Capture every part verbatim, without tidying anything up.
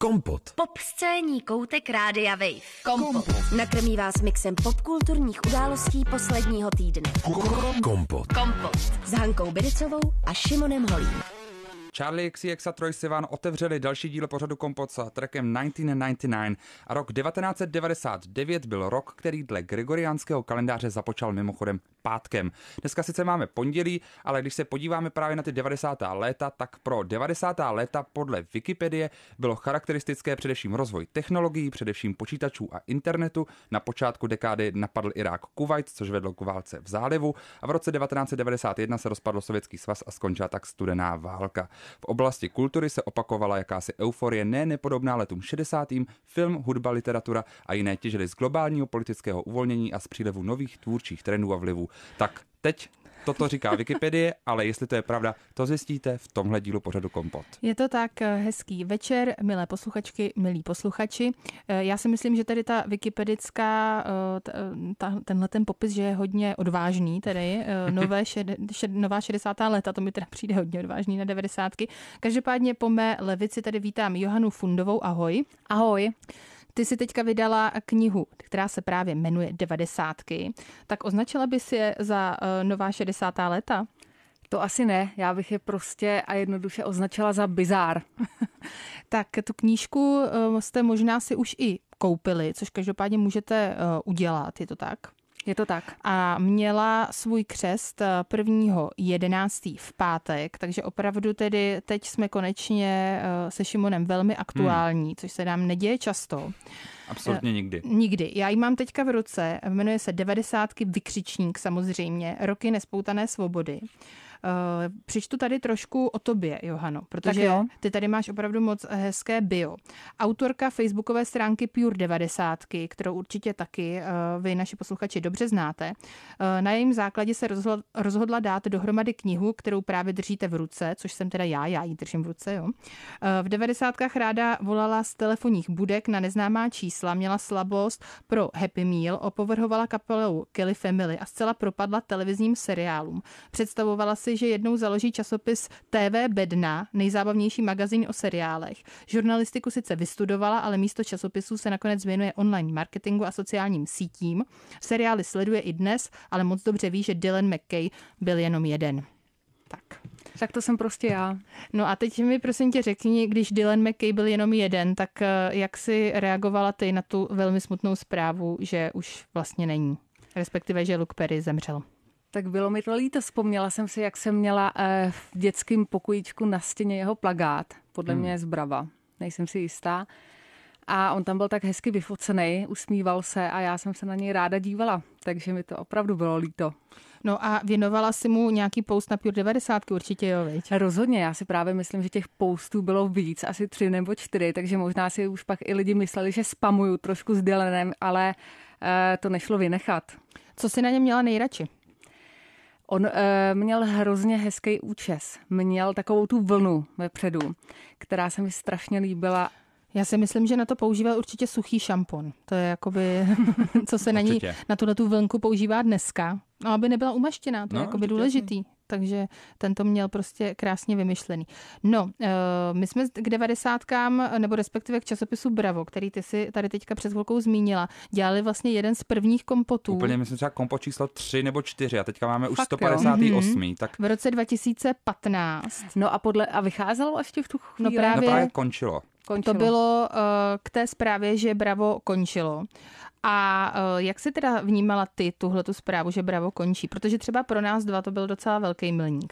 Kompot. Popscénní koutek Rádia Wave. Kompot. Nakrmí vás mixem popkulturních událostí posledního týdne. Kompot. Kompot. S Hankou Bidicovou a Šimonem Holím. Charlie X C X a Troye Sivan otevřeli další díl pořadu Kompot s trackem devatenáct set devadesát devět a rok devatenáct set devadesát devět byl rok, který dle gregoriánského kalendáře započal mimochodem pátkem. Dneska sice máme pondělí, ale když se podíváme právě na ty devadesátá léta, tak pro devadesátá léta podle Wikipedie bylo charakteristické především rozvoj technologií, především počítačů a internetu. Na počátku dekády napadl Irák Kuvajt, což vedlo k válce v zálivu, a v roce devatenáct set devadesát jedna se rozpadl Sovětský svaz a skončila tak studená válka. V oblasti kultury se opakovala jakási euforie, ne nepodobná letům šedesátým. Film, hudba, literatura a jiné těžily z globálního politického uvolnění a z přílevu nových tvůrčích trendů a vlivů. Tak teď toto říká Wikipedie, ale jestli to je pravda, to zjistíte v tomhle dílu pořadu Kompot. Je to tak, hezký večer, milé posluchačky, milí posluchači. Já si myslím, že tady ta wikipedická, ta, tenhle ten popis, že je hodně odvážný, tedy nové šed, šed, nová šedesátá léta, to mi teda přijde hodně odvážný na devadesátky. Každopádně po mé levici tady vítám Johanu Fundovou, ahoj. Ahoj. Ty jsi teďka vydala knihu, která se právě jmenuje Devadesátky. Tak označila bys je za uh, nová šedesátá léta? To asi ne, já bych je prostě a jednoduše označila za bizár. Tak tu knížku uh, jste možná si už i koupili, což každopádně můžete uh, udělat, je to tak? Je to tak. A měla svůj křest prvního jedenáctého v pátek, takže opravdu tedy teď jsme konečně se Šimonem velmi aktuální, hmm. což se nám neděje často. Absolutně nikdy. Nikdy. Já ji mám teďka v ruce, jmenuje se Devadesátky vykřičník samozřejmě, roky nespoutané svobody. Uh, přečtu tady trošku o tobě, Johano, protože ty tady máš opravdu moc hezké bio. Autorka facebookové stránky Pure devadesátky, kterou určitě taky uh, vy, naši posluchači, dobře znáte. Uh, na jejím základě se rozhodla, rozhodla dát dohromady knihu, kterou právě držíte v ruce, což jsem teda já, já ji držím v ruce. Jo. Uh, v devadesátkách ráda volala z telefonních budek na neznámá čísla, měla slabost pro Happy Meal, opovrhovala kapelou Kelly Family a zcela propadla televizním seriálům. Představovala si, že jednou založí časopis T V Bedna, nejzábavnější magazín o seriálech. Žurnalistiku sice vystudovala, ale místo časopisů se nakonec věnuje online marketingu a sociálním sítím. Seriály sleduje i dnes, ale moc dobře ví, že Dylan McKay byl jenom jeden. Tak. Tak to jsem prostě já. No a teď mi prosím tě řekni, když Dylan McKay byl jenom jeden, tak jak jsi reagovala ty na tu velmi smutnou zprávu, že už vlastně není? Respektive, že Luke Perry zemřel. Tak bylo mi to líto, vzpomněla jsem si, jak jsem měla v dětském pokojíčku na stěně jeho plakát, podle hmm. mě z Brava, nejsem si jistá. A on tam byl tak hezky vyfocený, usmíval se a já jsem se na něj ráda dívala, takže mi to opravdu bylo líto. No a věnovala si mu nějaký post na Pure devadesátky určitě, jo, viď? Rozhodně, já si právě myslím, že těch postů bylo víc, asi tři nebo čtyři, takže možná si už pak i lidi mysleli, že spamuju trošku s Dylanem, ale e, to nešlo vynechat. Co si na něm měla nejradši? On e, měl hrozně hezký účes, měl takovou tu vlnu vepředu, která se mi strašně líbila. Já si myslím, že na to používal určitě suchý šampon. To je jakoby, co se na ní, na tuhletu vlnku používá dneska. No, aby nebyla umaštěná, to no, je jakoby důležitý. Takže ten to měl prostě krásně vymyšlený. No, uh, my jsme k devadesátkám, nebo respektive k časopisu Bravo, který ty si tady teďka před chvilkou zmínila, dělali vlastně jeden z prvních kompotů. Úplně myslím třeba kompot číslo tři nebo čtyři a teďka máme už Fakt, sto padesát osm. Mm-hmm. Tak... V roce dva tisíce patnáct. No a podle a vycházelo ještě v tu chvíli? No právě, no právě končilo. končilo. To bylo uh, k té zprávě, že Bravo končilo. A uh, jak jsi teda vnímala ty tuhletu zprávu, že Bravo končí? Protože třeba pro nás dva to byl docela velký milník.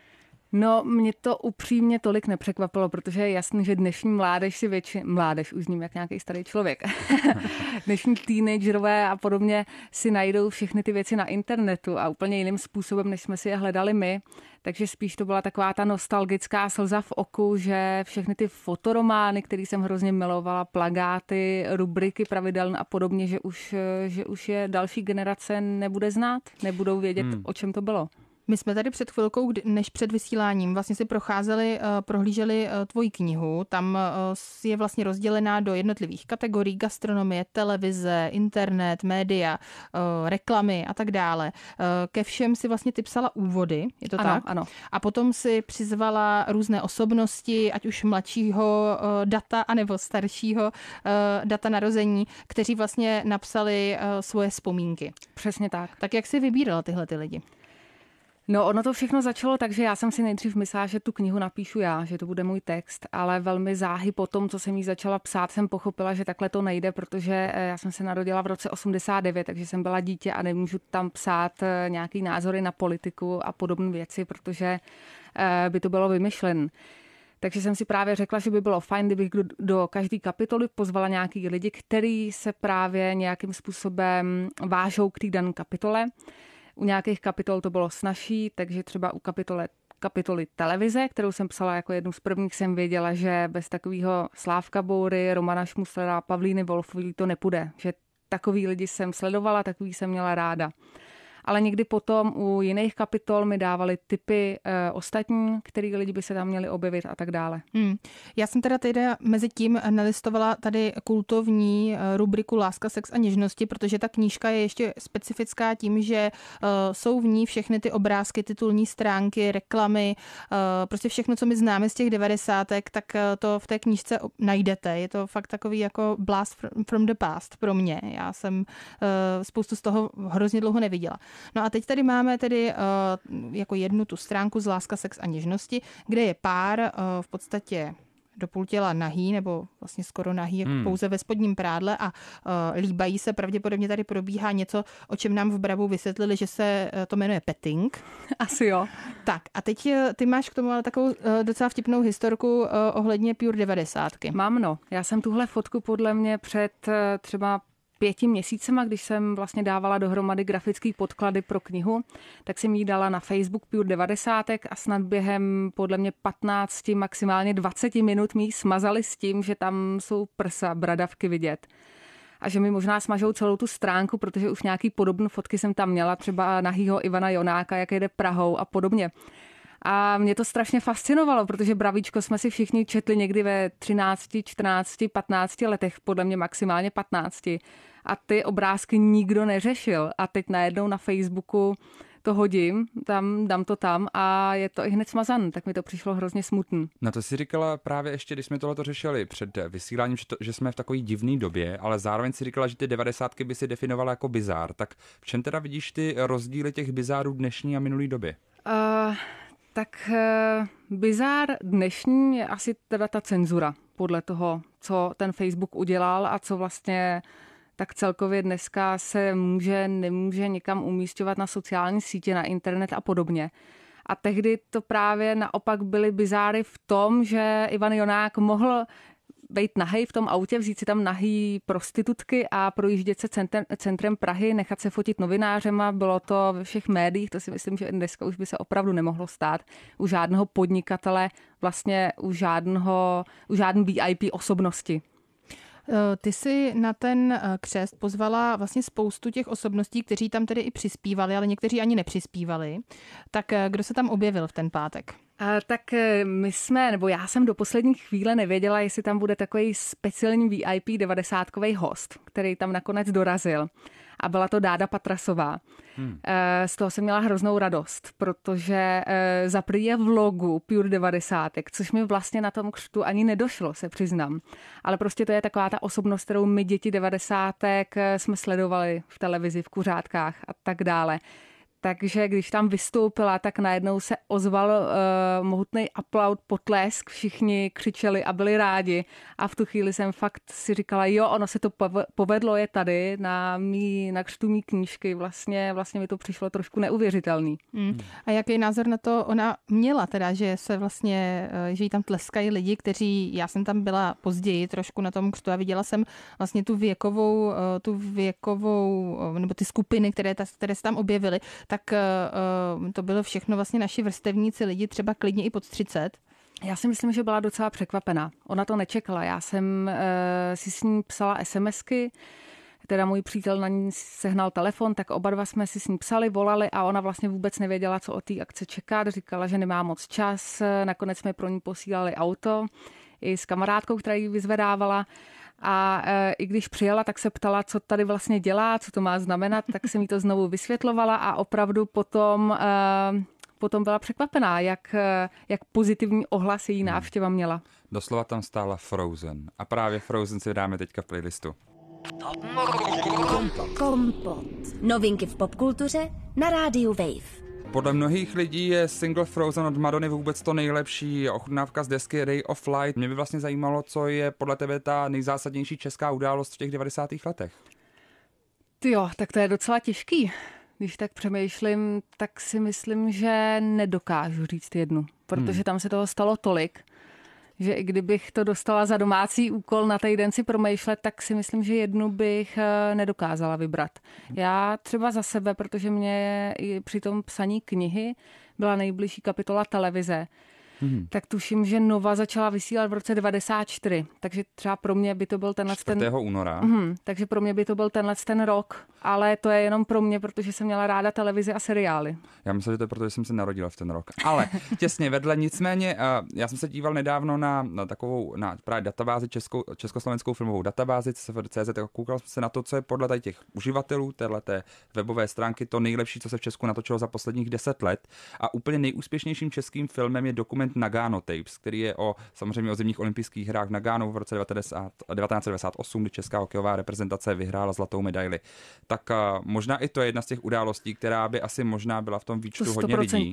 No, mě to upřímně tolik nepřekvapilo, protože je jasný, že dnešní mládež si většině, mládež už zním jak nějaký starý člověk, dnešní teenagerové a podobně si najdou všechny ty věci na internetu a úplně jiným způsobem, než jsme si je hledali my. Takže spíš to byla taková ta nostalgická slza v oku, že všechny ty fotoromány, které jsem hrozně milovala, plakáty, rubriky pravidelné a podobně, že už, že už je další generace nebude znát, nebudou vědět, hmm. o čem to bylo. My jsme tady před chvilkou, než před vysíláním, vlastně si procházeli, prohlíželi tvoji knihu. Tam je vlastně rozdělená do jednotlivých kategorií: gastronomie, televize, internet, média, reklamy a tak dále. Ke všem si vlastně ty psala úvody, je to ano, tak? Ano. A potom si přizvala různé osobnosti, ať už mladšího data, anebo staršího data narození, kteří vlastně napsali svoje vzpomínky. Přesně tak. Tak jak jsi vybírala tyhle ty lidi? No, ono to všechno začalo tak, že já jsem si nejdřív myslela, že tu knihu napíšu já, že to bude můj text, ale velmi záhy po tom, co jsem jí začala psát, jsem pochopila, že takhle to nejde, protože já jsem se narodila v roce osmdesát devět, takže jsem byla dítě a nemůžu tam psát nějaký názory na politiku a podobné věci, protože by to bylo vymyšlen. Takže jsem si právě řekla, že by bylo fajn, kdybych do, do každé kapitoly pozvala nějaký lidi, který se právě nějakým způsobem vážou k té dané kapitole. U nějakých kapitol to bylo snazší, takže třeba u kapitole, kapitoly televize, kterou jsem psala jako jednu z prvních, jsem věděla, že bez takového Slávka Boury, Romana Šmuslera, Pavlíny Wolfový to nepůjde. Že takový lidi jsem sledovala, takový jsem měla ráda. Ale někdy potom u jiných kapitol mi dávali tipy e, ostatní, který lidi by se tam měli objevit a tak dále. Hmm. Já jsem teda teda mezi tím nalistovala tady kultovní rubriku Láska, sex a něžnosti, protože ta knížka je ještě specifická tím, že uh, jsou v ní všechny ty obrázky, titulní stránky, reklamy, uh, prostě všechno, co my známe z těch devadesátek, tak uh, to v té knížce najdete. Je to fakt takový jako blast from the past pro mě. Já jsem uh, spoustu z toho hrozně dlouho neviděla. No a teď tady máme tedy uh, jako jednu tu stránku z Láska, sex a něžnosti, kde je pár uh, v podstatě do půl těla nahý, nebo vlastně skoro nahý, jako hmm. pouze ve spodním prádle a uh, líbají se. Pravděpodobně tady probíhá něco, o čem nám v Bravu vysvětlili, že se uh, to jmenuje petting. Asi jo. Tak a teď uh, ty máš k tomu ale takovou uh, docela vtipnou historku uh, ohledně Pure devadesátky. Mám, no. Já jsem tuhle fotku podle mě před uh, třeba pěti měsícema, když jsem vlastně dávala dohromady grafický podklady pro knihu, tak jsem jí dala na Facebook Pure devadesátek a snad během podle mě patnácti, maximálně dvaceti minut mi ji smazali s tím, že tam jsou prsa, bradavky vidět. A že mi možná smažou celou tu stránku, protože už nějaký podobné fotky jsem tam měla, třeba nahýho Ivana Jonáka, jak jede Prahou a podobně. A mě to strašně fascinovalo, protože Bravíčko jsme si všichni četli někdy ve třinácti, čtrnácti, patnácti letech, podle mě maximálně patnácti. A ty obrázky nikdo neřešil. A teď najednou na Facebooku to hodím, tam dám to tam a je to i hned smazané, tak mi to přišlo hrozně smutný. Na to si říkala právě ještě, když jsme tohleto řešili před vysíláním, že, to, že jsme v takové divné době, ale zároveň si říkala, že ty devadesátky by si definovala jako bizár. Tak v čem teda vidíš ty rozdíly těch bizárů dnešní a minulý doby? Uh, tak uh, bizár dnešní je asi teda ta cenzura, podle toho, co ten Facebook udělal a co vlastně tak celkově dneska se může, nemůže někam umísťovat na sociální sítě, na internet a podobně. A tehdy to právě naopak byly bizáry v tom, že Ivan Jonák mohl být nahej v tom autě, vzít si tam nahý prostitutky a projíždět se centrem, centrem Prahy, nechat se fotit novinářema. Bylo to ve všech médiích, to si myslím, že dneska už by se opravdu nemohlo stát. U žádného podnikatele, vlastně u žádného, u žádné V I P osobnosti. Ty jsi na ten křest pozvala vlastně spoustu těch osobností, kteří tam tedy i přispívali, ale někteří ani nepřispívali. Tak kdo se tam objevil v ten pátek? A tak my jsme, nebo já jsem do poslední chvíle nevěděla, jestli tam bude takový speciální V I P devadesátkový host, který tam nakonec dorazil. A byla to Dáda Patrasová. Hmm. Z toho jsem měla hroznou radost, protože za prý je vlogu Pure devadesátek, což mi vlastně na tom křtu ani nedošlo, se přiznám. Ale prostě to je taková ta osobnost, kterou my děti devadesátek jsme sledovali v televizi, v kuřátkách a tak dále. Takže když tam vystoupila, tak najednou se ozval uh, mohutný aplaud, potlesk, všichni křičeli a byli rádi. A v tu chvíli jsem fakt si říkala, jo, ono se to povedlo, je tady na, mý, na křtu mý knížky. Vlastně, vlastně mi to přišlo trošku neuvěřitelný. Hmm. A jaký názor na to ona měla, teda, že se vlastně, že jí tam tleskají lidi, kteří, já jsem tam byla později trošku na tom křtu a viděla jsem vlastně tu věkovou, tu věkovou, nebo ty skupiny, které, ta, které se tam objevily, tak uh, to bylo všechno vlastně naši vrstevníci, lidi třeba klidně i pod třicet. Já si myslím, že byla docela překvapená. Ona to nečekala. Já jsem uh, si s ní psala SMSky, teda můj přítel na ní sehnal telefon, tak oba dva jsme si s ní psali, volali a ona vlastně vůbec nevěděla, co od té akce čekat. Říkala, že nemá moc čas. Nakonec jsme pro ní posílali auto i s kamarádkou, která ji vyzvedávala. A e, i když přijela, tak se ptala, co tady vlastně dělá, co to má znamenat, tak jsem jí to znovu vysvětlovala a opravdu potom, e, potom byla překvapená, jak, jak pozitivní ohlas její návštěva měla. Doslova tam stála Frozen. A právě Frozen si dáme teďka v playlistu. Kompot. Novinky v popkultuře na rádiu Wave. Podle mnohých lidí je single Frozen od Madony vůbec to nejlepší, ochutnávka z desky Ray of Light. Mě by vlastně zajímalo, co je podle tebe ta nejzásadnější česká událost v těch devadesátých letech. Jo, tak to je docela těžký. Když tak přemýšlím, tak si myslím, že nedokážu říct jednu, protože hmm. tam se toho stalo tolik, že i kdybych to dostala za domácí úkol na týden si promýšlet, tak si myslím, že jednu bych nedokázala vybrat. Já třeba za sebe, protože mě i při tom psaní knihy byla nejbližší kapitola televize, hmm. tak tuším, že Nova začala vysílat v roce devadesát čtyři, takže třeba pro mě by to byl tenhle čtvrtého ten... února. Hmm, takže pro mě by to byl tenhle ten rok, ale to je jenom pro mě, protože jsem měla ráda televizi a seriály. Já myslím, že to je proto, že jsem se narodila v ten rok. Ale těsně vedle, nicméně, já jsem se díval nedávno na, na takovou na právě databázi, českou, československou filmovou databázi C S F D tečka cé zet, tak koukal jsem se na to, co je podle tady těch uživatelů téhleté webové stránky to nejlepší, co se v Česku natočilo za posledních deset let. A úplně nejúspěšnějším českým filmem je dokument Nagano Tapes, který je o samozřejmě o zimních olympijských hrách v Naganu v roce devatenáct set devadesát osm, kdy česká hokejová reprezentace vyhrála zlatou medaili. Tak uh, možná i to je jedna z těch událostí, která by asi možná byla v tom výčtu hodně lidí.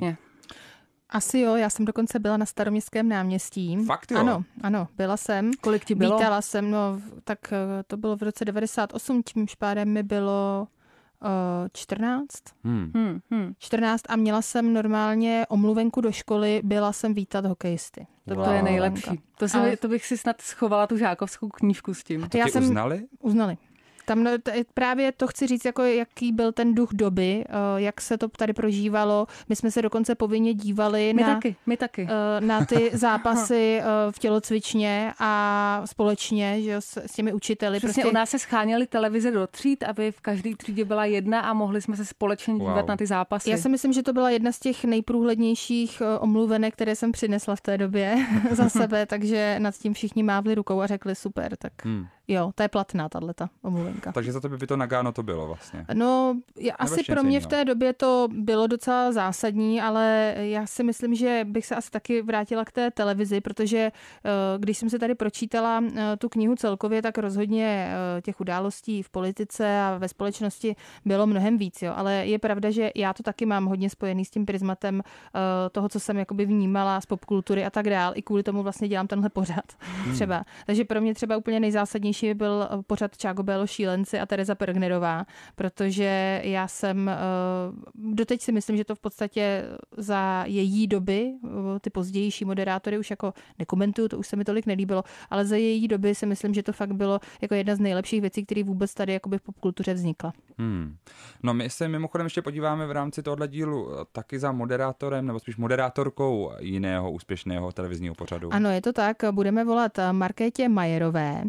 Asi jo, já jsem dokonce byla na Staroměstském náměstí. Fakt jo? Ano, ano, byla jsem. Kolik ti bylo? Vítala jsem, no, tak to bylo v roce devadesát osm, tímž pádem mi bylo uh, čtrnáct. Hmm. Hmm, hmm. čtrnáct a měla jsem normálně omluvenku do školy, byla jsem vítat hokejisty. To, wow. to je nejlepší. To, si, Ale... to bych si snad schovala tu žákovskou knížku s tím. A to já ti jsem... uznali? Uznali. Tam právě to chci říct, jako jaký byl ten duch doby, jak se to tady prožívalo. My jsme se dokonce povinně dívali my na, taky, my taky. na ty zápasy v tělocvičně a společně, že jo, s, s těmi učiteli. Přesně, prostě... u nás se scháněly televize do tříd, aby v každé třídě byla jedna a mohli jsme se společně dívat wow. na ty zápasy. Já si myslím, že to byla jedna z těch nejprůhlednějších omluvenek, které jsem přinesla v té době za sebe, takže nad tím všichni mávli rukou a řekli super, tak... Hmm. Jo, to je platná tato omluvenka. Takže za to by to Nagano to bylo vlastně. No, já, asi pro mě v té době to bylo docela zásadní, ale já si myslím, že bych se asi taky vrátila k té televizi, protože když jsem se tady pročítala tu knihu celkově, tak rozhodně těch událostí v politice a ve společnosti bylo mnohem víc, jo. Ale je pravda, že já to taky mám hodně spojený s tím prismatem toho, co jsem jakoby vnímala z popkultury a tak dál. I kvůli tomu vlastně dělám tenhle pořad hmm. třeba. Takže pro mě třeba úplně nejzásadnější byl pořad Čágo Bélo šílenci a Tereza Pergnerová, protože já jsem, doteď si myslím, že to v podstatě za její doby, ty pozdější moderátory už jako nekomentuju, to už se mi tolik nelíbilo, ale za její doby si myslím, že to fakt bylo jako jedna z nejlepších věcí, které vůbec tady jakoby v popkultuře vznikla. Hmm. No my se mimochodem ještě podíváme v rámci tohohle dílu taky za moderátorem, nebo spíš moderátorkou jiného úspěšného televizního pořadu. Ano, je to tak. Budeme volat Markétě Majerové,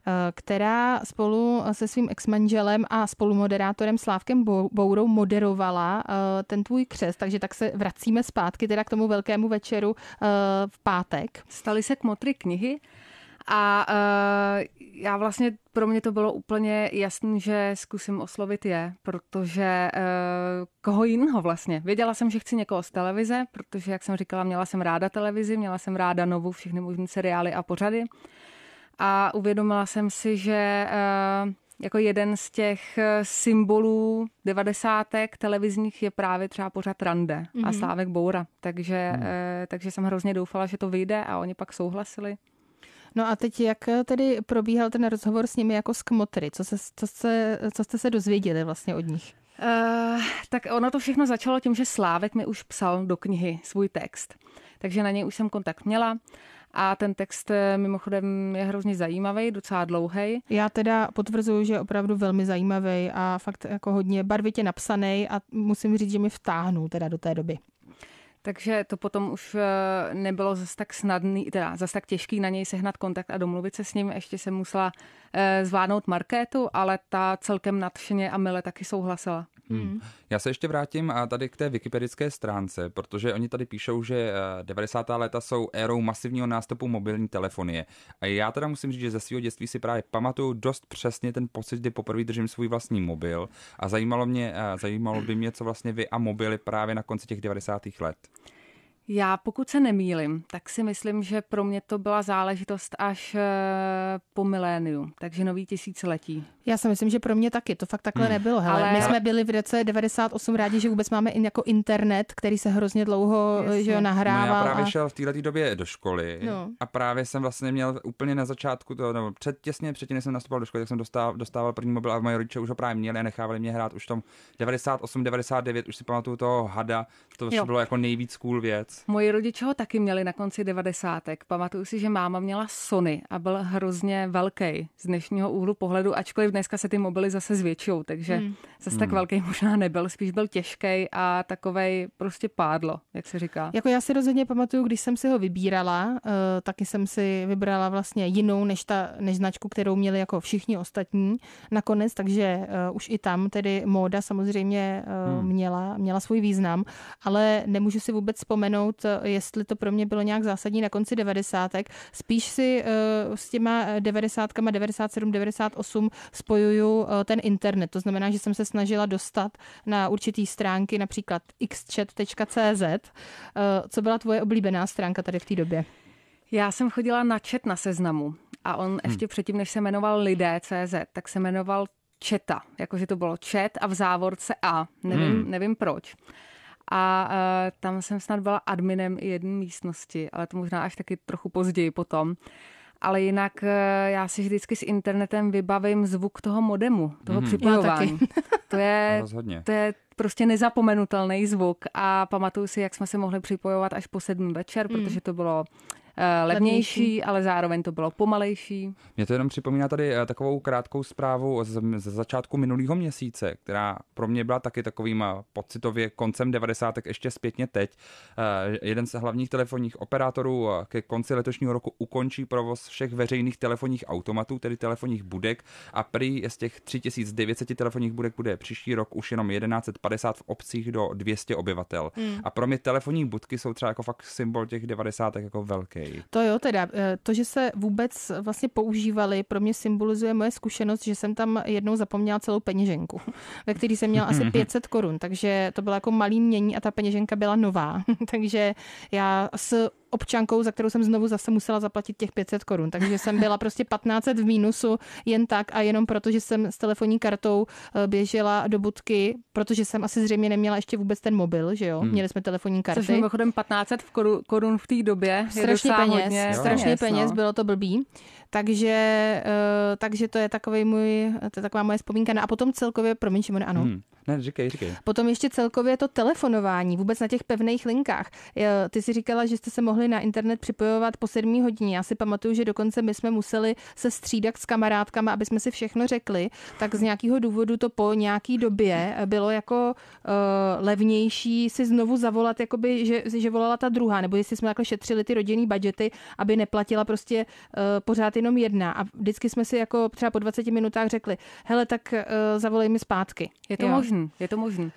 která spolu se svým exmanželem a spolumoderátorem Slávkem Bourou moderovala ten tvůj křest, takže tak se vracíme zpátky teda k tomu velkému večeru v pátek. Staly se kmotry knihy a já vlastně pro mě to bylo úplně jasný, že zkusím oslovit je, protože koho jiného vlastně. Věděla jsem, že chci někoho z televize, protože, jak jsem říkala, měla jsem ráda televizi, měla jsem ráda Novu, všechny možné seriály a pořady. A uvědomila jsem si, že jako jeden z těch symbolů devadesátek televizních je právě třeba pořad Rande mm-hmm. a Slávek Boura. Takže, mm. takže jsem hrozně doufala, že to vyjde a oni pak souhlasili. No a teď jak tedy probíhal ten rozhovor s nimi jako s kmotry? Co, se, co, se, co jste se dozvěděli vlastně od nich? Uh, tak ono to všechno začalo tím, že Slávek mi už psal do knihy svůj text. Takže na něj už jsem kontakt měla. A ten text mimochodem je hrozně zajímavý, docela dlouhej. Já teda potvrzuju, že je opravdu velmi zajímavý a fakt jako hodně barvitě napsaný a musím říct, že mi vtáhnul teda do té doby. Takže to potom už nebylo zas tak snadný, teda zas tak těžký na něj sehnat kontakt a domluvit se s ním. Ještě jsem musela zvládnout markétu, ale ta celkem nadšeně a mile taky souhlasila. Hmm. Já se ještě vrátím a tady k té wikipedické stránce, protože oni tady píšou, že devadesátá léta jsou érou masivního nástupu mobilní telefonie. A já teda musím říct, že ze svého dětství si právě pamatuju dost přesně ten pocit, kdy poprvé držím svůj vlastní mobil a zajímalo mě, zajímalo by mě, co vlastně vy a mobily právě na konci těch devadesátých let. Já pokud se nemýlim, tak si myslím, že pro mě to byla záležitost až po miléniu, takže nový tisíciletí. Já si myslím, že pro mě taky, to fakt takhle hmm. nebylo. Hele. Ale... My jsme byli v roce devadesát osm rádi, že vůbec máme i jako internet, který se hrozně dlouho že jo, nahrával. No já právě a... šel v této době do školy no. a právě jsem vlastně měl úplně na začátku, to, nebo před, těsně předtím, než jsem nastupoval do školy, tak jsem dostával, dostával první mobil a moje rodiče už ho právě měli a nechávali mě hrát už v tom devadesát osm devadesát devět, už si pamatuju toho Hada, to jo. bylo jako nejvíc cool věc. Moji rodiče ho taky měli na konci devadesátek. Pamatuju si, že máma měla Sony a byl hrozně velký z dnešního úhlu pohledu, ačkoliv dneska se ty mobily zase zvětšují, takže hmm. zase tak velký možná nebyl, spíš byl těžký a takovej prostě pádlo, jak se říká. Jako já si rozhodně pamatuju, když jsem si ho vybírala, uh, taky jsem si vybrala vlastně jinou než ta než značku, kterou měli jako všichni ostatní nakonec, takže uh, už i tam tedy móda samozřejmě uh, hmm. měla, měla svůj význam, ale nemůžu si vůbec vzpomenout, jestli to pro mě bylo nějak zásadní na konci devadesátek. Spíš si uh, s těma devadesátkama, devadesát sedm, devadesát osm spojuju uh, ten internet. To znamená, že jsem se snažila dostat na určitý stránky, například x chat tečka cé zet. Uh, co byla tvoje oblíbená stránka tady v té době? Já jsem chodila na chat na Seznamu a on hmm. ještě předtím, než se jmenoval lidé tečka cé zet, tak se jmenoval Chata, jakože to bylo chat a v závorce A. Nevím, hmm. nevím proč. A uh, tam jsem snad byla adminem i jedné místnosti, ale to možná až taky trochu později potom. Ale jinak uh, já si vždycky s internetem vybavím zvuk toho modemu, toho mm. připojování. To je, to je prostě nezapomenutelný zvuk a pamatuju si, jak jsme se mohli připojovat až po sedm večer, mm. protože to bylo levnější, levnější, ale zároveň to bylo pomalejší. Mě to jenom připomíná tady takovou krátkou zprávu ze začátku minulého měsíce, která pro mě byla taky takovým pocitově koncem devadesátek ještě zpětně teď. Jeden z hlavních telefonních operátorů ke konci letošního roku ukončí provoz všech veřejných telefonních automatů, tedy telefonních budek a prý z těch tři tisíce devět set telefonních budek bude příští rok už jenom tisíc sto padesát v obcích do dvě stě obyvatel. Hmm. A pro mě telefonní budky jsou třeba jako fakt symbol těch devadesátek jako velký. To jo, teda, to, že se vůbec vlastně používali, pro mě symbolizuje moje zkušenost, že jsem tam jednou zapomněla celou peněženku, ve který jsem měla asi pět set korun, takže to bylo jako malý mění a ta peněženka byla nová. Takže já s občankou, za kterou jsem znovu zase musela zaplatit těch pět set korun, takže jsem byla prostě patnáct set v mínusu jen tak a jenom proto, že jsem s telefonní kartou běžela do budky, protože jsem asi zřejmě neměla ještě vůbec ten mobil, že jo, hmm. měli jsme telefonní karty. Což mimochodem patnáct set korun v té době strašně je peněz, hodně strašně peněz, peněz, no. Bylo to blbý. Takže, uh, takže to je takový můj, to je taková moje vzpomínka. No a potom celkově, promiň, Šimone, ano. Hmm. Ne, říkej, říkej. Potom ještě celkově to telefonování, vůbec na těch pevných linkách. Ty si říkala, že jste se mohli na internet připojovat po sedmé hodině. Já si pamatuju, že dokonce my jsme museli se střídat s kamarádkama, aby jsme si všechno řekli. Tak z nějakého důvodu to po nějaký době bylo jako uh, levnější si znovu zavolat, jakoby, že, že volala ta druhá, nebo jestli jsme takhle šetřili ty rodinný budžety, aby neplatila prostě uh, pořád jenom jedna. A vždycky jsme si jako třeba po dvaceti minutách řekli, hele, tak uh, zavolej mi zpátky. Je to možné. Je to možné.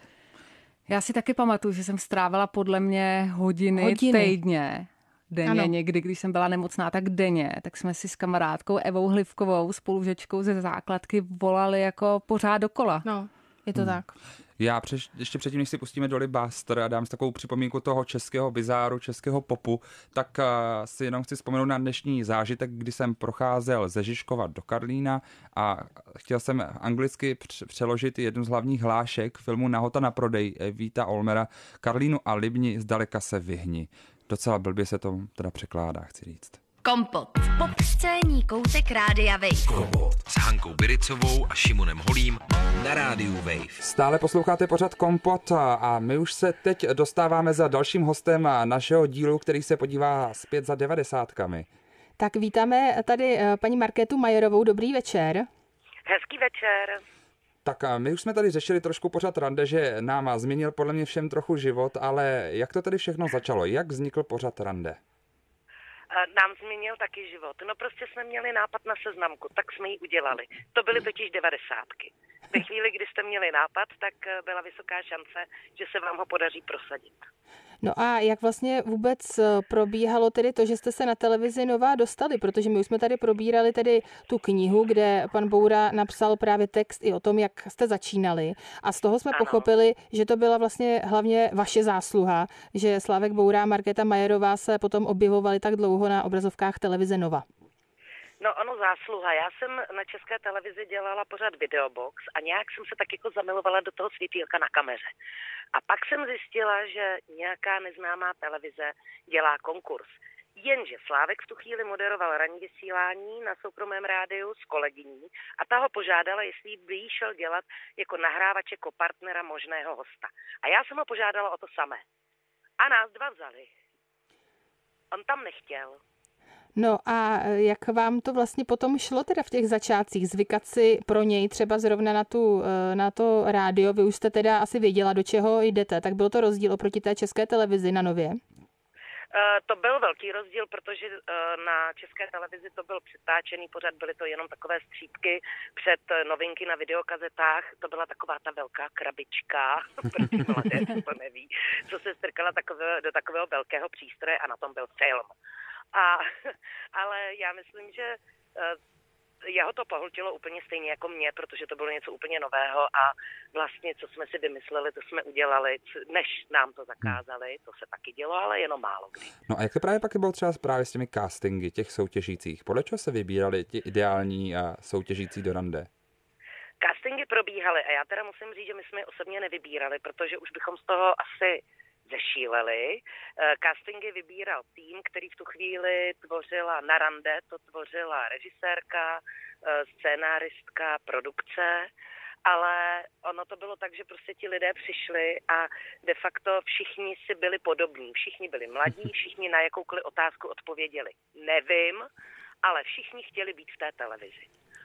Já si taky pamatuju, že jsem strávila podle mě hodiny, hodiny. týdně, denně, ano. Někdy, když jsem byla nemocná, tak denně, tak jsme si s kamarádkou Evou Hlivkovou, spolužečkou ze základky, volali jako pořád dokola. No, je to hmm. tak. Já přeš, ještě předtím, než si pustíme Dolly Buster a dám si takovou připomínku toho českého bizáru, českého popu, tak uh, si jenom chci vzpomenout na dnešní zážitek, kdy jsem procházel ze Žižkova do Karlína a chtěl jsem anglicky přeložit jednu z hlavních hlášek filmu Nahota na prodej Víta Olmera. Karlínu a Libni zdaleka se vyhni. Docela blbě se to teda překládá, chci říct. Kompot. Popscénní koutek Rádia Wave. Kompot s Hankou Biricovou a Šimonem Holím na Rádiu Wave. Stále posloucháte pořad Kompot a my už se teď dostáváme za dalším hostem našeho dílu, který se podívá zpět za devadesátkami. Tak vítáme tady paní Markétu Majerovou. Dobrý večer. Hezký večer. Tak a my už jsme tady řešili trošku pořad Rande, že nám změnil podle mě všem trochu život, ale jak to tady všechno začalo? Jak vznikl pořad Rande? Nám změnil taky život. No prostě jsme měli nápad na seznamku, tak jsme ji udělali. To byly totiž devadesátky. Ve chvíli, kdy jste měli nápad, tak byla vysoká šance, že se vám ho podaří prosadit. No a jak vlastně vůbec probíhalo tedy to, že jste se na televizi Nova dostali? Protože my už jsme tady probírali tedy tu knihu, kde pan Boura napsal právě text i o tom, jak jste začínali. A z toho jsme ano. pochopili, že to byla vlastně hlavně vaše zásluha, že Slávek Boura a Markéta Majerová se potom objevovali tak dlouho na obrazovkách televize Nova. No ono zásluha. Já jsem na České televizi dělala pořád Videobox a nějak jsem se tak jako zamilovala do toho světýlka na kameře. A pak jsem zjistila, že nějaká neznámá televize dělá konkurs. Jenže Slávek v tu chvíli moderoval ranní vysílání na soukromém rádiu s kolegyní a ta ho požádala, jestli by jí šel dělat jako nahrávač, jako partnera možného hosta. A já jsem ho požádala o to samé. A nás dva vzali. On tam nechtěl. No a jak vám to vlastně potom šlo teda v těch začátcích? Zvykat si pro něj třeba zrovna na, tu, na to rádio, vy už jste teda asi věděla, do čeho jdete, tak byl to rozdíl oproti té České televizi na Nově? To byl velký rozdíl, protože na České televizi to byl přetáčený pořad, byly to jenom takové střípky před novinky na videokazetách, to byla taková ta velká krabička, protože mladé to neví, co se strkala takové, do takového velkého přístroje a na tom byl film. A, ale já myslím, že jeho to pohltilo úplně stejně jako mě, protože to bylo něco úplně nového a vlastně, co jsme si vymysleli, to jsme udělali, než nám to zakázali, to se taky dělo, ale jenom málo kdy. No a jak to právě pak bylo třeba právě s těmi castingy těch soutěžících? Podle čeho se vybírali ti ideální a soutěžící do Rande? Castingy probíhaly a já teda musím říct, že my jsme je osobně nevybírali, protože už bychom z toho asi zešíleli. Castingy vybíral tým, který v tu chvíli tvořila na Rande, to tvořila režisérka, scénáristka, produkce, ale ono to bylo tak, že prostě ti lidé přišli a de facto všichni si byli podobní. Všichni byli mladí, všichni na jakoukoliv otázku odpověděli nevím, ale všichni chtěli být v té televizi.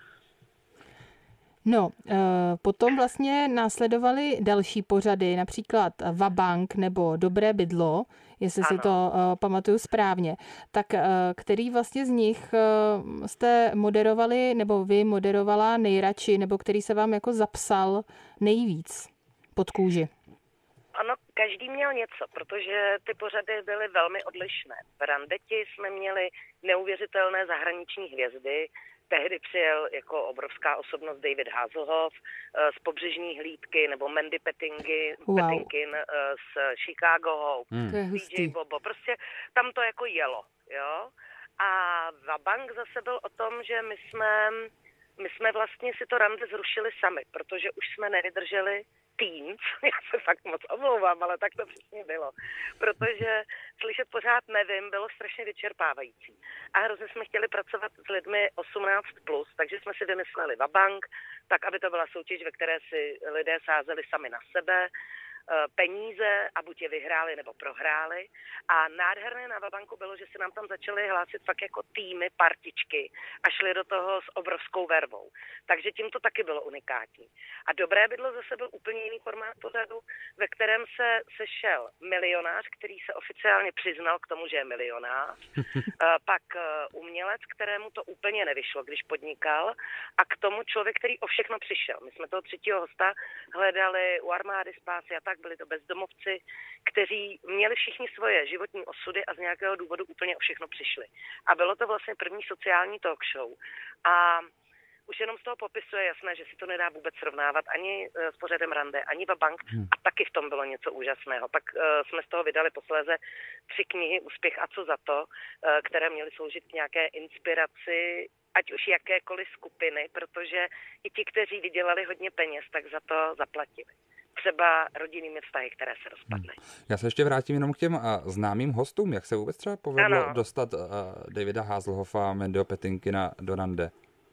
No, potom vlastně následovaly další pořady, například Vabank nebo Dobré bydlo, jestli ano. si to pamatuju správně. Tak který vlastně z nich jste moderovali, nebo vy moderovala nejradši, nebo který se vám jako zapsal nejvíc pod kůži? Ano, každý měl něco, protože ty pořady byly velmi odlišné. V Randeti jsme měli neuvěřitelné zahraniční hvězdy. Tehdy přijel jako obrovská osobnost David Hasselhoff z Pobřežní hlídky nebo Mandy Patinkin, wow. Patinkin z Chicago Hope, hmm. D J Bobo. Prostě tam to jako jelo, jo. A Vabank zase byl o tom, že my jsme, my jsme vlastně si to Rande zrušili sami, protože už jsme nevydrželi teens, já se fakt moc omlouvám, ale tak to přesně bylo, protože slyšet pořád nevím, bylo strašně vyčerpávající. A hrozně jsme chtěli pracovat s lidmi osmnáct plus, takže jsme si vymysleli Vabank, tak aby to byla soutěž, ve které si lidé sázeli sami na sebe, peníze a buď je vyhráli nebo prohráli. A nádherné na Vabanku bylo, že se nám tam začaly hlásit fakt jako týmy, partičky a šli do toho s obrovskou vervou. Takže tím to taky bylo unikátní. A Dobré bydlo zase byl úplně jiný formát pořadu, ve kterém se sešel milionář, který se oficiálně přiznal k tomu, že je milionář. Pak umělec, kterému to úplně nevyšlo, když podnikal, a k tomu člověk, který o všechno přišel. My jsme toho třetího hosta hledali u armády, spásy a tak, byli to bezdomovci, kteří měli všichni svoje životní osudy a z nějakého důvodu úplně o všechno přišli. A bylo to vlastně první sociální talk show. A už jenom z toho popisu je jasné, že si to nedá vůbec srovnávat ani s pořadem Rande, ani Vabank. Hmm. A taky v tom bylo něco úžasného. Pak uh, jsme z toho vydali posléze tři knihy Úspěch a co za to, uh, které měly sloužit k nějaké inspiraci, ať už jakékoliv skupiny, protože i ti, kteří vydělali hodně peněz, tak za to zaplatili. Třeba rodinnými vztahy, které se rozpadly. Hmm. Já se ještě vrátím jenom k těm uh, známým hostům. Jak se vůbec třeba povedlo ano. dostat uh, Davida Hasselhoffa, Mandyho Patinkina do Rande?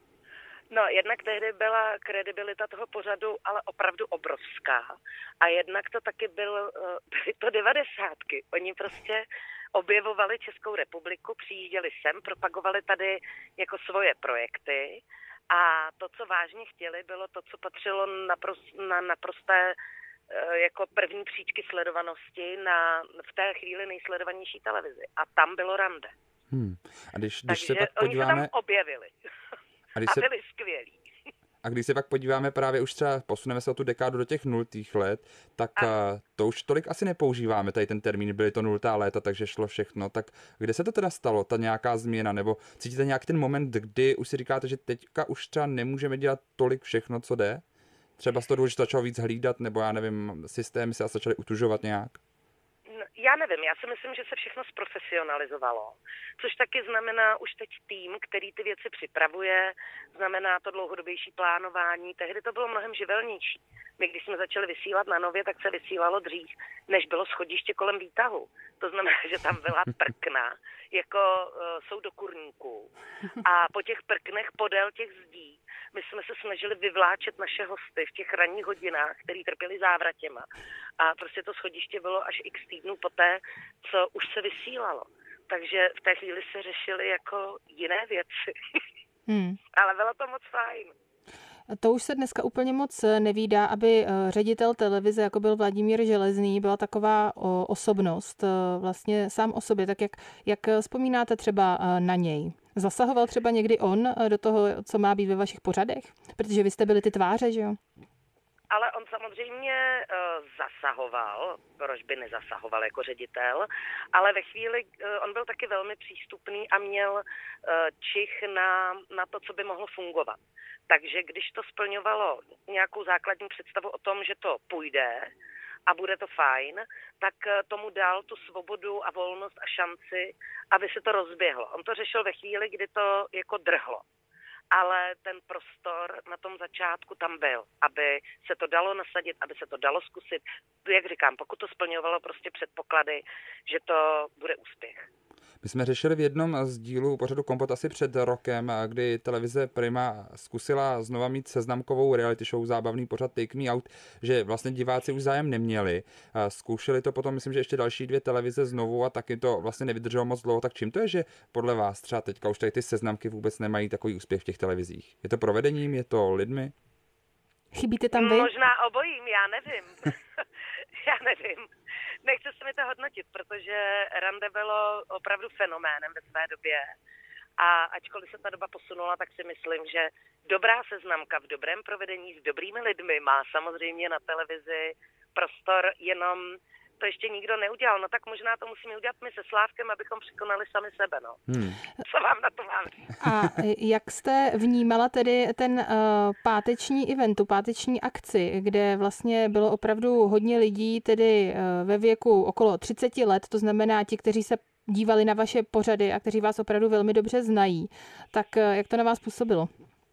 No, jednak tehdy byla kredibilita toho pořadu ale opravdu obrovská. A jednak to taky byl, byly to devadesátky. Oni prostě objevovali Českou republiku, přijížděli sem, propagovali tady jako svoje projekty A to, co vážně chtěli, bylo to, co patřilo naprost, na naprosté jako první příčky sledovanosti na v té chvíli nejsledovanější televizi. A tam bylo rande. Hmm. A když, když Takže se pak podíváme... oni se tam objevili. A, když a se... byli skvělí. A když se pak podíváme právě už třeba, posuneme se o tu dekádu do těch nultých let, tak a... to už tolik asi nepoužíváme, tady ten termín, byly to nultá léta, takže šlo všechno. Tak kde se to teda stalo, ta nějaká změna, nebo cítíte nějaký ten moment, kdy už si říkáte, že teďka už třeba nemůžeme dělat tolik všechno, co jde? Třeba z toho, že začalo víc hlídat, nebo já nevím, systémy se začaly utužovat nějak? Já nevím, já si myslím, že se všechno zprofesionalizovalo, což taky znamená už teď tým, který ty věci připravuje, znamená to dlouhodobější plánování, tehdy to bylo mnohem živelnější. My, když jsme začali vysílat na Nově, tak se vysílalo dřív, než bylo schodiště kolem výtahu. To znamená, že tam byla prkna, jako uh, jsou do kurníků. A po těch prknech podél těch zdí my jsme se snažili vyvláčet naše hosty v těch ranních hodinách, který trpěli závratěma. A prostě to schodiště bylo až x týdnů poté, co už se vysílalo. Takže v té chvíli se řešily jako jiné věci. Hmm. Ale bylo to moc fajn. To už se dneska úplně moc nevídá, aby ředitel televize, jako byl Vladimír Železný, byla taková osobnost vlastně sám o sobě. Tak jak, jak vzpomínáte třeba na něj? Zasahoval třeba někdy on do toho, co má být ve vašich pořadech? Protože vy jste byli ty tváře, že jo? Ale on samozřejmě uh, zasahoval, proč by nezasahoval jako ředitel, ale ve chvíli, uh, on byl taky velmi přístupný a měl uh, čich na, na to, co by mohlo fungovat. Takže když to splňovalo nějakou základní představu o tom, že to půjde a bude to fajn, tak uh, tomu dal tu svobodu a volnost a šanci, aby se to rozběhlo. On to řešil ve chvíli, kdy to jako drhlo. Ale ten prostor na tom začátku tam byl, aby se to dalo nasadit, aby se to dalo zkusit. Jak říkám, pokud to splňovalo prostě předpoklady, že to bude úspěch. My jsme řešili v jednom z dílů pořadu Kompot asi před rokem, kdy televize Prima zkusila znova mít seznamkovou reality show, zábavný pořad Take Me Out, že vlastně diváci už zájem neměli. Zkoušeli to potom, myslím, že ještě další dvě televize znovu a taky to vlastně nevydrželo moc dlouho. Tak čím to je, že podle vás třeba teďka už tady ty seznamky vůbec nemají takový úspěch v těch televizích? Je to provedením, je to lidmi? Chybíte tam vy? Možná obojím, já nevím. já nevím. Nechce se mi to hodnotit, protože rande bylo opravdu fenoménem ve své době. A ačkoliv se ta doba posunula, tak si myslím, že dobrá seznamka v dobrém provedení s dobrými lidmi má samozřejmě na televizi prostor, jenom to ještě nikdo neudělal. No tak možná to musíme udělat my se Slávkem, abychom překonali sami sebe, no. Hmm. Co vám na to mám říct? A jak jste vnímala tedy ten uh, páteční event, tu páteční akci, kde vlastně bylo opravdu hodně lidí, tedy uh, ve věku okolo třicet let, to znamená ti, kteří se dívali na vaše pořady a kteří vás opravdu velmi dobře znají, tak uh, jak to na vás působilo?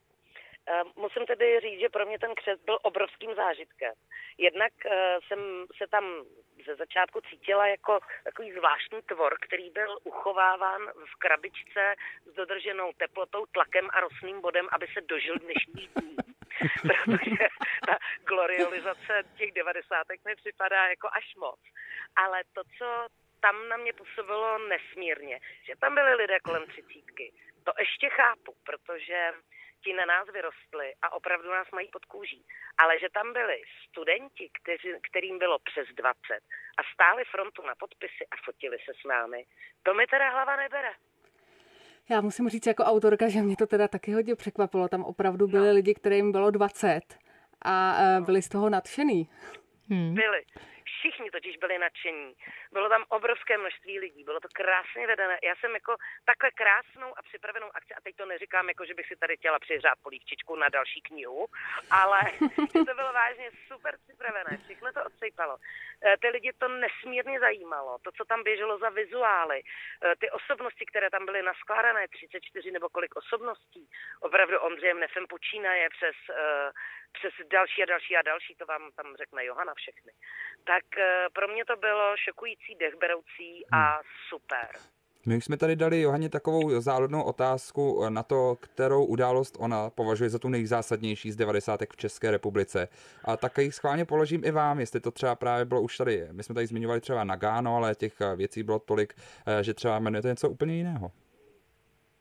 Musím tedy říct, že pro mě ten křest byl obrovským zážitkem. Jednak uh, jsem se tam ze začátku cítila jako takový zvláštní tvor, který byl uchováván v krabičce s dodrženou teplotou, tlakem a rostným bodem, aby se dožil dnešních dní. Protože ta gloriolizace těch devadesátek mi připadá jako až moc. Ale to, co tam na mě působilo nesmírně, že tam byli lidé kolem třicítky, to ještě chápu, protože ti na nás vyrostli a opravdu nás mají pod kůží. Ale že tam byli studenti, kteří, kterým bylo přes dvacet a stáli frontu na podpisy a fotili se s námi, to mi teda hlava nebere. Já musím říct jako autorka, že mě to teda taky hodně překvapilo. Tam opravdu byli no. lidi, kterým bylo dvacet a byli z toho nadšený. Hmm. Byli. Všichni totiž byli nadšení. Bylo tam obrovské množství lidí, bylo to krásně vedené. Já jsem jako takhle krásnou a připravenou akci, a teď to neříkám jako, že bych si tady chtěla přihřát polívčičku na další knihu, ale to bylo vážně super připravené, všechno to odsejpalo. Ty lidi to nesmírně zajímalo, to, co tam běželo za vizuály, ty osobnosti, které tam byly naskládané, třicet čtyři nebo kolik osobností, opravdu Ondřejem Nefem počínaje přes, přes další a další a další, to vám tam řekne Johana všechny. Tak pro mě to bylo šokující, dechberoucí a super. My už jsme tady dali Johaně takovou záludnou otázku na to, kterou událost ona považuje za tu nejzásadnější z devadesátek v České republice. A tak ji schválně položím i vám, jestli to třeba právě bylo už tady, my jsme tady zmiňovali třeba Nagano, ale těch věcí bylo tolik, že třeba jmenujete něco úplně jiného.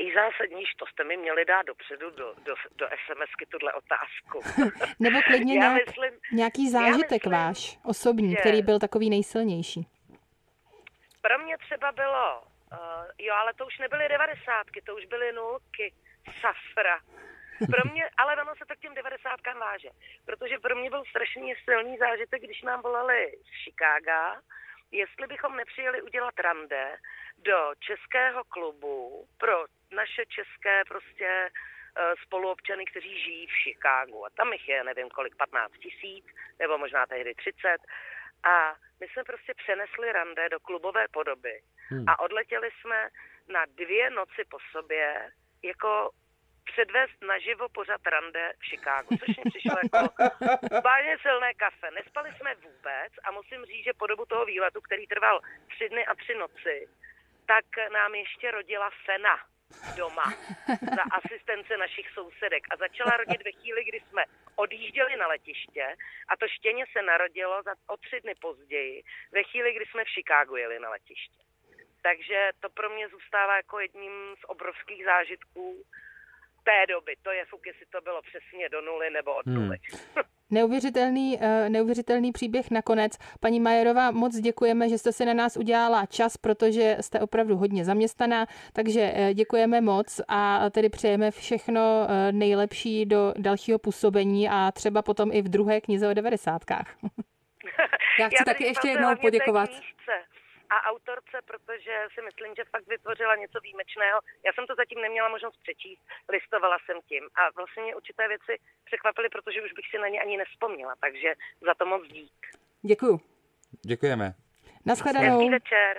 nejzásadnější, to jste mi měli dát dopředu do, do, do SMSky tuhle otázku. Nebo klidně já nějak, myslím, nějaký zážitek myslím, váš, osobní, že... který byl takový nejsilnější. Pro mě třeba bylo, uh, jo, ale to už nebyly devadesátky, to už byly nulky, safra. Pro mě, ale ono se to k těm devadesátkám váže, protože pro mě byl strašně silný zážitek, když nám volali z Chicaga, jestli bychom nepřijeli udělat rande do českého klubu pro naše české prostě spoluobčany, kteří žijí v Chicagu. A tam jich je, nevím kolik, patnáct tisíc, nebo možná tehdy třicet. A my jsme prostě přenesli rande do klubové podoby. Hmm. A odletěli jsme na dvě noci po sobě jako předvést naživo pořad rande v Chicagu, což mi přišlo jako bájně silné kafe. Nespali jsme vůbec a musím říct, že po dobu toho výletu, který trval tři dny a tři noci, tak nám ještě rodila Fena doma za asistence našich sousedek a začala rodit ve chvíli, kdy jsme odjížděli na letiště a to štěně se narodilo za, o tři dny později, ve chvíli, kdy jsme v Chicagu jeli na letiště. Takže to pro mě zůstává jako jedním z obrovských zážitků té doby. To je fuk, jestli to bylo přesně do nuly nebo od nuly. Hmm. Neuvěřitelný, neuvěřitelný příběh nakonec. Paní Majerová, moc děkujeme, že jste si na nás udělala čas, protože jste opravdu hodně zaměstnaná, takže děkujeme moc a tedy přejeme všechno nejlepší do dalšího působení a třeba potom i v druhé knize o devadesátkách. Já chci Já taky ještě jednou poděkovat. A autorce, protože si myslím, že fakt vytvořila něco výjimečného. Já jsem to zatím neměla možnost přečíst, listovala jsem tím a vlastně mě určité věci překvapily, protože už bych si na ně ani nevzpomněla, takže za to moc dík. Děkuju. Děkujeme. Naschledanou. Hezký večer.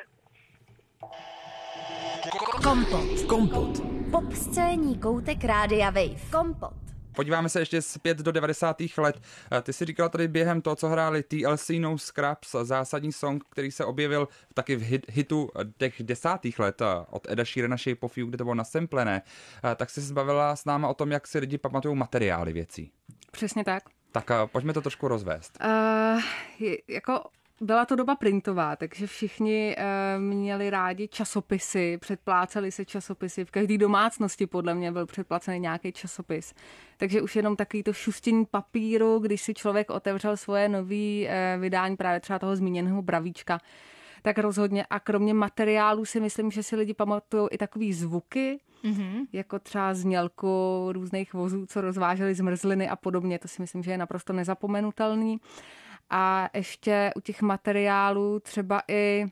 Kompot. Kompot. Pop scénní koutek Rádia Wave. Kompot. Podíváme se ještě zpět do devadesátých let. Ty jsi říkala tady během toho, co hráli T L C No Scraps, zásadní song, který se objevil taky v hit, hitu těch desátých let od Eda Sheerana Shape of You, kde to bylo nasemplené. Tak jsi se zbavila s náma o tom, jak si lidi pamatují materiály věcí. Přesně tak. Tak pojďme to trošku rozvést. Uh, jako... Byla to doba printová, takže všichni uh, měli rádi časopisy, předpláceli se časopisy. V každé domácnosti podle mě byl předplacený nějaký časopis. Takže už jenom takový to šustění papíru, když si člověk otevřel svoje nový uh, vydání právě třeba toho zmíněného Bravíčka, tak rozhodně. A kromě materiálů si myslím, že si lidi pamatují i takový zvuky, mm-hmm. jako třeba znělku různých vozů, co rozváželi zmrzliny a podobně. To si myslím, že je naprosto nezapomenutelný. A ještě u těch materiálů třeba i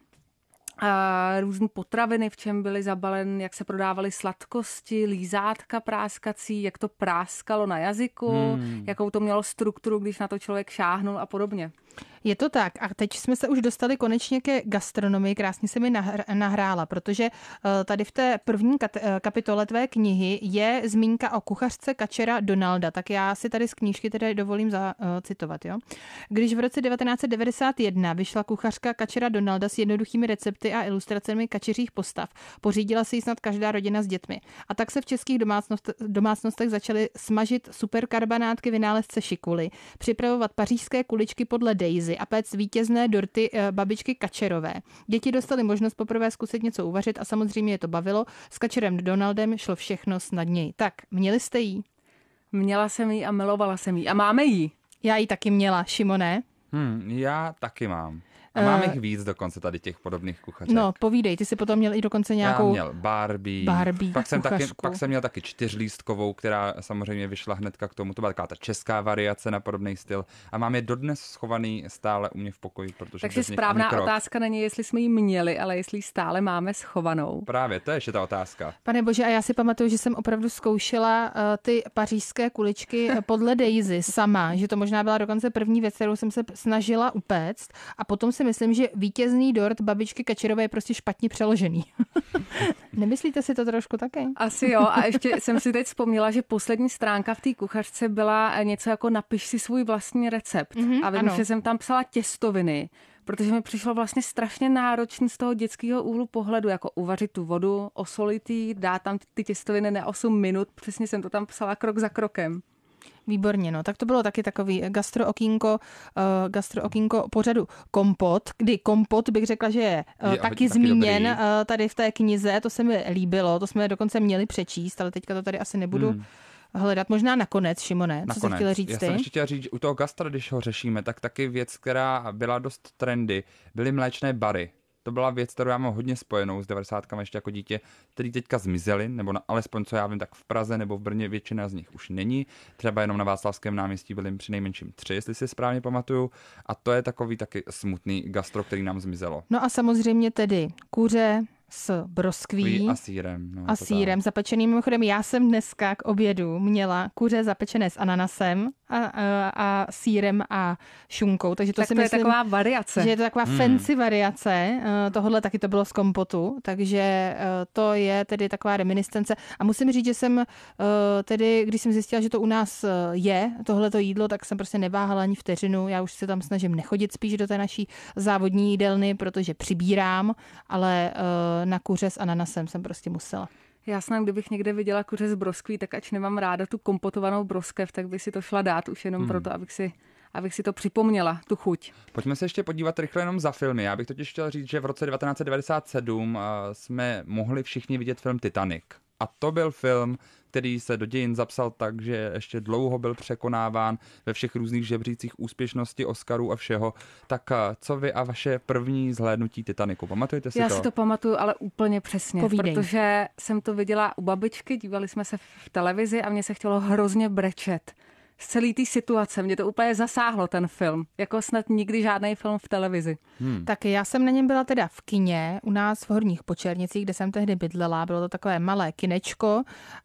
a, různé potraviny, v čem byly zabaleny, jak se prodávaly sladkosti, lízátka práskací, jak to práskalo na jazyku, hmm. jakou to mělo strukturu, když na to člověk šáhnul a podobně. Je to tak. A teď jsme se už dostali konečně ke gastronomii. Krásně se mi nahrála, protože tady v té první kapitole tvé knihy je zmínka o kuchařce Kačera Donalda. Tak já si tady z knížky tedy dovolím zacitovat. Jo? Když v roce devatenáct set devadesát jedna vyšla kuchařka Kačera Donalda s jednoduchými recepty a ilustracemi kačeřích postav, pořídila si ji snad každá rodina s dětmi. A tak se v českých domácnostech, domácnostech začaly smažit superkarbonátky vynálezce Šikuly, připravovat pařížské kuličky podle Daisy a péct vítězné dorty babičky Kačerové. Děti dostaly možnost poprvé zkusit něco uvařit a samozřejmě je to bavilo. S Kačerem Donaldem šlo všechno snadněji. Tak, měli jste jí? Měla jsem jí a milovala jsem jí. A máme jí. Já ji taky měla, Šimone. Hmm, já taky mám. A mám jich víc dokonce tady těch podobných kuchařek. No, povídej, ty si potom měl i dokonce nějakou... Já měl Barbie, Barbie pak, jsem taky, pak jsem měl taky čtyřlístkovou, která samozřejmě vyšla hnedka k tomu. To byla taková ta česká variace na podobný styl. A mám je dodnes schovaný stále u mě v pokoji, protože... Takže správná otázka není, jestli jsme ji měli, ale jestli ji stále máme schovanou. Právě, to je ještě ta otázka. Pane bože, a já si pamatuju, že jsem opravdu zkoušela uh, ty pařížské kuličky podle Daisy sama, že to možná byla dokonce první věc, kterou jsem se snažila upéct a potom si myslím, že vítězný dort babičky Kačerové je prostě špatně přeložený. Nemyslíte si to trošku také? Asi jo. A ještě jsem si teď vzpomněla, že poslední stránka v té kuchařce byla něco jako napiš si svůj vlastní recept. Mm-hmm, a vím, ano. že jsem tam psala těstoviny, protože mi přišlo vlastně strašně náročný z toho dětského úhlu pohledu, jako uvařit tu vodu, osolit jí, dát tam ty těstoviny na osm minut. Přesně jsem to tam psala krok za krokem. Výborně, no. Tak to bylo taky takový gastrookýnko, uh, gastrookýnko pořadu Kompot, kdy kompot bych řekla, že je, uh, je taky, taky zmíněn uh, dobrý. tady v té knize, to se mi líbilo, to jsme dokonce měli přečíst, ale teďka to tady asi nebudu hmm. hledat. Možná nakonec, Šimone, co jsi chtěl říct Já ty? jsem ještě chtěl říct, že u toho gastra, když ho řešíme, tak taky věc, která byla dost trendy, byly mléčné bary. To byla věc, kterou já mám hodně spojenou s devadesátkami ještě jako dítě, který teďka zmizely, nebo na, alespoň co já vím, tak v Praze nebo v Brně většina z nich už není. Třeba jenom na Václavském náměstí byly přinejmenším tři, jestli si správně pamatuju. A to je takový taky smutný gastro, který nám zmizelo. No a samozřejmě tedy kuře s broskví a sýrem. No, a sýrem zapečeným. Mimochodem, já jsem dneska k obědu měla kuře zapečené s ananasem a, a, a sýrem a šunkou. Takže to tak si to myslím, je taková variace. že je to taková hmm. fancy variace. Tohle taky to bylo z kompotu, takže to je tedy taková reminiscence. A musím říct, že jsem tedy, když jsem zjistila, že to u nás je, tohleto jídlo, tak jsem prostě neváhala ani vteřinu. Já už se tam snažím nechodit spíš do té naší závodní jídelny, protože přibírám, ale na kuře s ananasem jsem prostě musela. Jasná, kdybych někde viděla kuře z broskví, tak ač nemám ráda tu kompotovanou broskev, tak by si to šla dát už jenom hmm. proto, abych si, abych si to připomněla, tu chuť. Pojďme se ještě podívat rychle jenom za filmy. Já bych totiž chtěl říct, že v roce devatenáct set devadesát sedm uh, jsme mohli všichni vidět film Titanic. A to byl film, který se do dějin zapsal tak, že ještě dlouho byl překonáván ve všech různých žebřících úspěšnosti, Oscarů a všeho. Tak co vy a vaše první zhlédnutí Titanicu? Pamatujete si Já to? Já si to pamatuju, ale úplně přesně, Povídej. Protože jsem to viděla u babičky, dívali jsme se v televizi a mně se chtělo hrozně brečet. Z celé té situace. Mě to úplně zasáhlo, ten film. Jako snad nikdy žádný film v televizi. Hmm. Tak já jsem na něm byla teda v kině, u nás v Horních Počernicích, kde jsem tehdy bydlela. Bylo to takové malé kinečko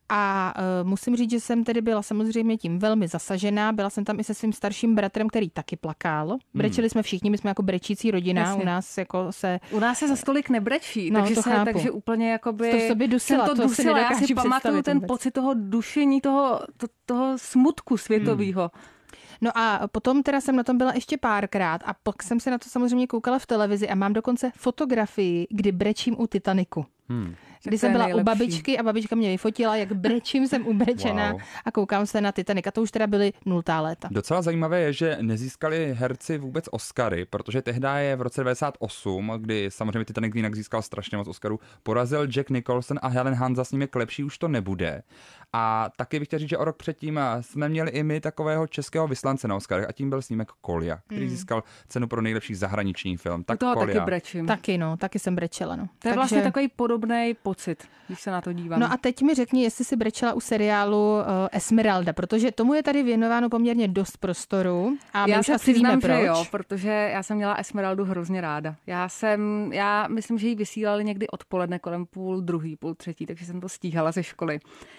a uh, musím říct, že jsem tedy byla samozřejmě tím velmi zasažená. Byla jsem tam i se svým starším bratrem, který taky plakal. Hmm. Brečeli jsme všichni, my jsme jako brečící rodina. Jasně. U nás jako se... U nás se za stolik nebrečí, no, takže, to se, chápu. takže úplně jakoby... To v sobě dusila, to to dusila. si Já si pamatuju ten vůbec. pocit toho dušení, toho, to, toho smutku světového. Hmm. No a potom teda jsem na tom byla ještě párkrát a pak jsem se na to samozřejmě koukala v televizi a mám dokonce fotografii, kdy brečím u Titaniku. Hmm. Kdy jsem byla nejlepší. U babičky a babička mě vyfotila, jak brečím, jsem ubrečená wow. a koukám se na Titanic. A to už teda byly nultá léta. Docela zajímavé je, že nezískali herci vůbec Oscary, protože tehdy je v roce devadesát osm, kdy samozřejmě Titanic jinak získal strašně moc Oscarů, porazil Jack Nicholson a Helen Hunt, za s nimi lepší už to nebude. A taky bych chtěl říct, že o rok předtím jsme měli i my takového českého vyslance na Oscarech a tím byl snímek Kolja, který hmm. získal cenu pro nejlepší zahraniční film. Tak toho Kolja. taky brečím. Taky no, taky jsem brečela. No. To je Takže... vlastně takový podobný pocit, když se na to dívám. No a teď mi řekni, jestli jsi brečela u seriálu uh, Esmeralda, protože tomu je tady věnováno poměrně dost prostoru a my já už se asi přiznám, víme proč. Že jo, protože já jsem měla Esmeraldu hrozně ráda. Já jsem, já myslím, že ji vysílali někdy odpoledne kolem půl druhý, půl třetí, takže jsem to stíhala ze školy.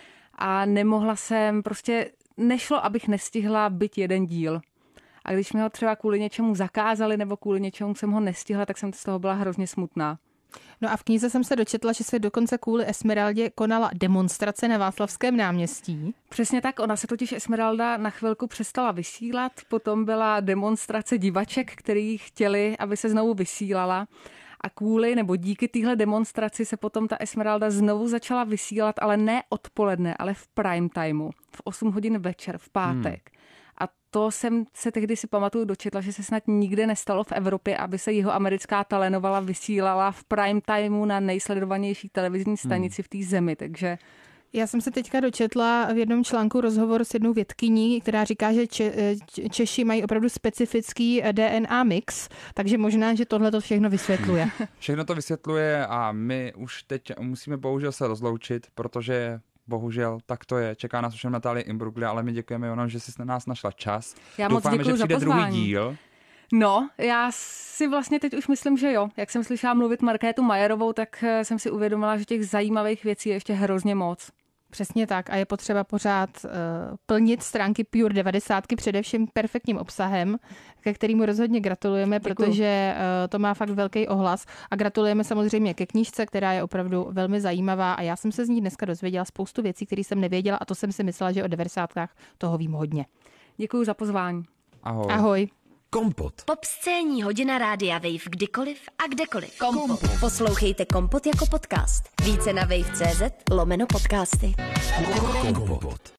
A nemohla jsem, prostě nešlo, abych nestihla byť jeden díl. A když mi ho třeba kvůli něčemu zakázali nebo kvůli něčemu jsem ho nestihla, tak jsem z toho byla hrozně smutná. No a v knize jsem se dočetla, že se dokonce kvůli Esmeraldě konala demonstrace na Václavském náměstí. Přesně tak, ona se totiž Esmeralda na chvilku přestala vysílat, potom byla demonstrace divaček, který chtěli, aby se znovu vysílala. A kvůli nebo díky téhle demonstraci se potom ta Esmeralda znovu začala vysílat, ale ne odpoledne, ale v prime timeu, v osm hodin večer, v pátek. Hmm. A to jsem se tehdy si pamatuju dočetla, že se snad nikde nestalo v Evropě, aby se jihoamerická telenovala vysílala v prime timeu na nejsledovanější televizní stanici hmm. v té zemi, takže... Já jsem se teďka dočetla v jednom článku rozhovor s jednou vědkyní, která říká, že Če- Češi mají opravdu specifický D N A mix, takže možná, že tohle to všechno vysvětluje. Všechno to vysvětluje a my už teď musíme bohužel se rozloučit, protože bohužel tak to je. Čeká nás už Natálie Imbruglia, ale my děkujeme Jono, že jsi na nás našla čas. Já Doufáme, moc že děkuju přijde za druhý pozvání. díl. No, já si vlastně teď už myslím, že jo. Jak jsem slyšela mluvit Markétu Majerovou, tak jsem si uvědomila, že těch zajímavých věcí je ještě hrozně moc. Přesně tak a je potřeba pořád uh, plnit stránky Pure devadesát především perfektním obsahem, ke kterému rozhodně gratulujeme, Děkuju. Protože uh, to má fakt velký ohlas a gratulujeme samozřejmě ke knížce, která je opravdu velmi zajímavá a já jsem se z ní dneska dozvěděla spoustu věcí, které jsem nevěděla a to jsem si myslela, že o devadesátkách toho vím hodně. Děkuju za pozvání. Ahoj. Ahoj. Kompot. Pop scéní hodina Rádia Wave kdykoliv a kdekoliv. Kompot. Poslouchejte Kompot jako podcast. Více na wave tečka cz lomeno podcasty. Kompot.